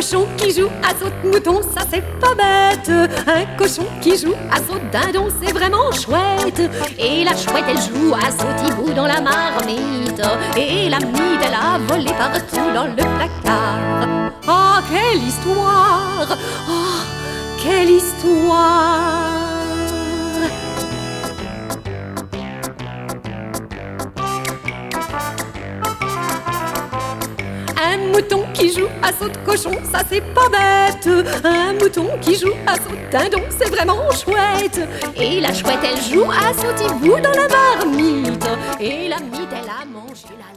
cochon qui joue à saute-mouton, ça c'est pas bête. Un cochon qui joue à saute-dindon, c'est vraiment chouette. Et la chouette elle joue à saute-hibou dans la marmite. Et la mite elle a volé partout dans le placard. Oh quelle histoire! Oh quelle histoire! Un mouton qui joue à saute-cochon, ça c'est pas bête. Un mouton qui joue à saute-dindon, c'est vraiment chouette. Et la chouette elle joue à saute-hibou dans la marmite. Et la mite elle a mangé la